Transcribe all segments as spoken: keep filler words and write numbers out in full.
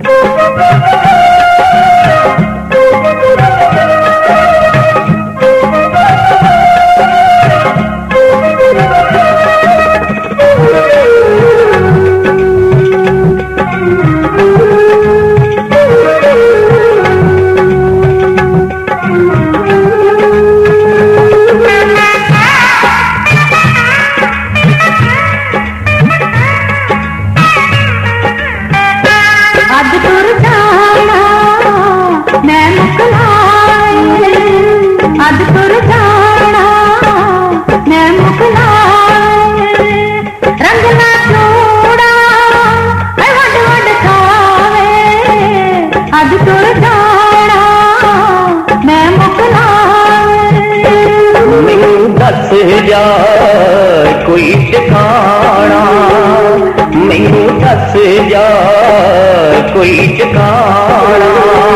जा कोई ठिकाना, मैनू दस जा कोई ठिकाना,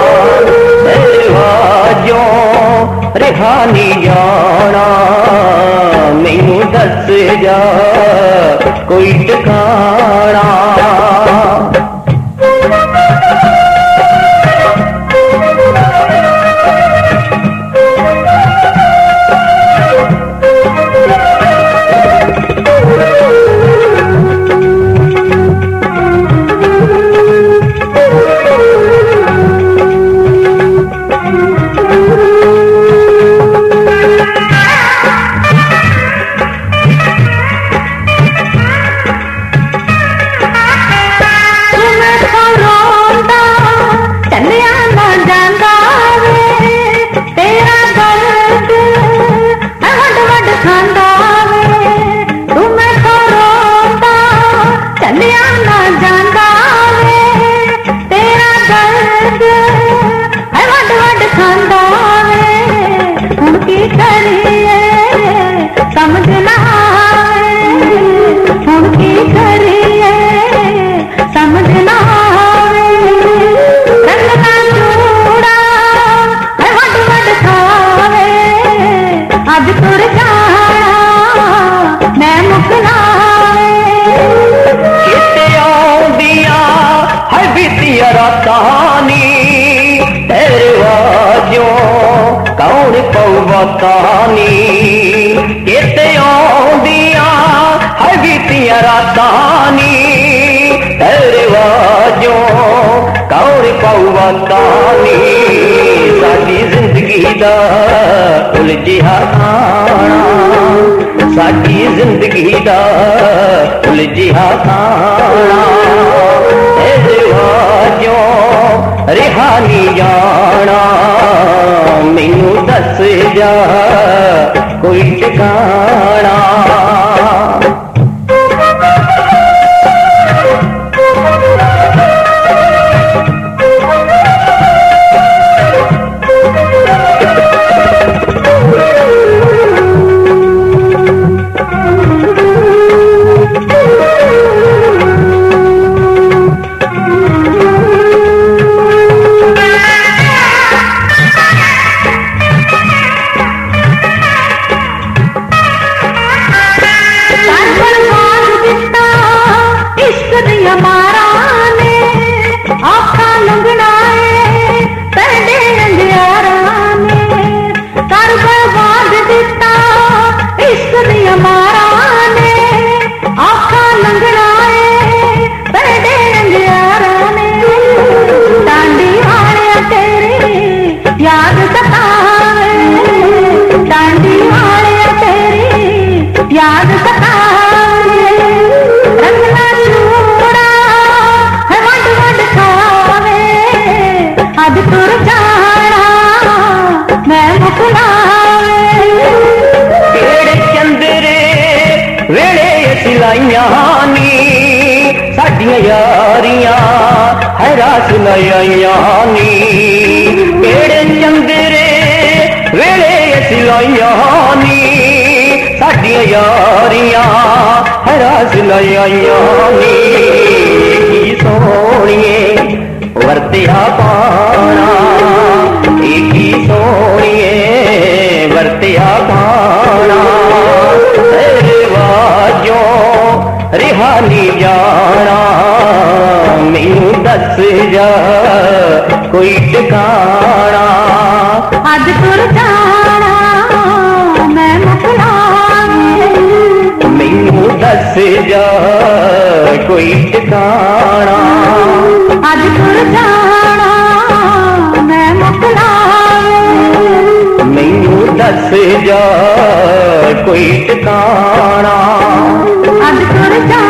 जो रिहा नहीं जाना, मैनू दस जा कोई ठिकाना। तानी किते आउंदिया है बीतियां रातानी, तेरे वाजो कौन पौवा तानी, साडी जिंदगी दा उलझिया खाना, साडी जिंदगी दा उलझिया खाना, तेरे वाजो रिहा नहीं जाना, मैनू दस जा कोई ठिकाना। साडियां यारियां है रास नयाइया नी, केड़े चंदरे वेले सिलाइया नी, साडियां यारियां है रास नयाइया नी, की सोहणिए वरतिया पाना, की सोहणिए वरतिया पाना, तेरे वाजो रिहा नहीं जाना, मैनू दस जा कोई ठिकाना। अज तुर जाना मैं मुकलांगी, मैनू दस जा कोई ठिकाना। अज तुर जाना मैं मुकलांगी, मैनू दस जा कोई ठिकाना। अज तुर जाना